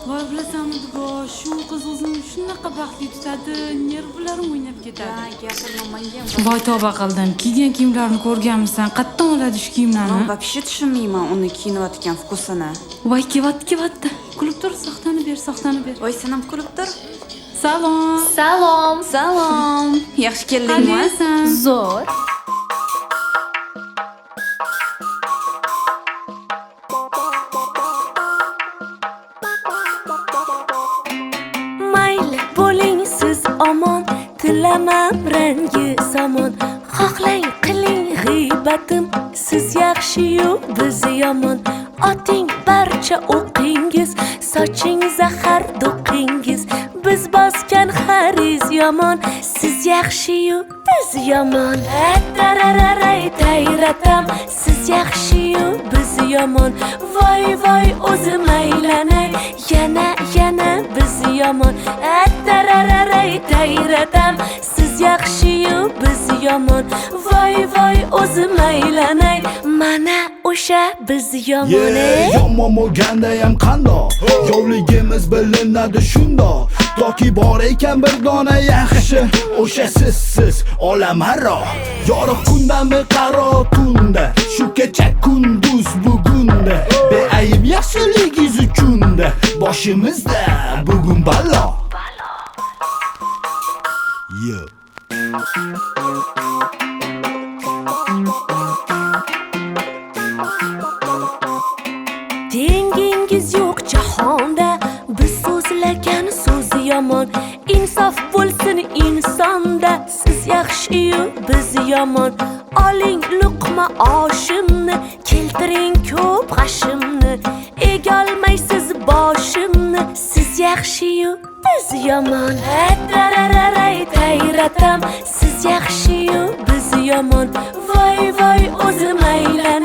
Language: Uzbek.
Voy bilasanmi Dugo, shu qiz o'zini shunaqa baxtli tutadi, nervlarim o'ynab ketadi. Gapirma menga. Voy tavba qildim. Kiygan kiyimlarini ko'rganmisan? Qayerdan oladi shu kiyimlarni? Men вообще tushunmayman uni kiyinayotgan vkusini. Voy kevatdi. Kulib tur, soxtani ber. Voy sanam kulib tur. Salom. Salom. Yaxshi keldingmi? Qalaysan? Zo'r. Mayli bo'ling siz omon, tilamam rangi zamon. Xohlang qiling g'iybatim, siz yaxshi-yu biz yomon. Oting barcha o'qingiz, soching zahar do'qingiz. Biz bosgan xariz yomon, siz yaxshi-yu biz yomon. Tarararay tayratam, siz yaxshi-yu biz yomon. Voy o'zim aylanay, yana biz yomon. Tarararay tayratam, siz yaxshi-yu biz yomon. Voy o'zim aylanay, mana o'sha biz yomon. Yomon bo'lganda ham qandoq, yovligimiz bilinadi shundoq. Toki bor ekan bir dona yaxshi, o'sha siz olamaro. Yorug' kundami qaro tunda, shu kecha kunduz bugunda. Beayb yaxshiligingiz uchunda, boshimizda bugun balo. Dengingiz yo'q jahonda, biz so'zlagan so'z yomon. Insof bo'lsin insonda, siz yaxshi-yu biz yomon. Oling luqma oshimni, keltiring ko'p g'ashimni. Egolmaysiz boshimni, siz yaxshi-yu biz yomon. Tarararay tayratam, siz yaxshi-yu biz yomon. Voy o'zim aylan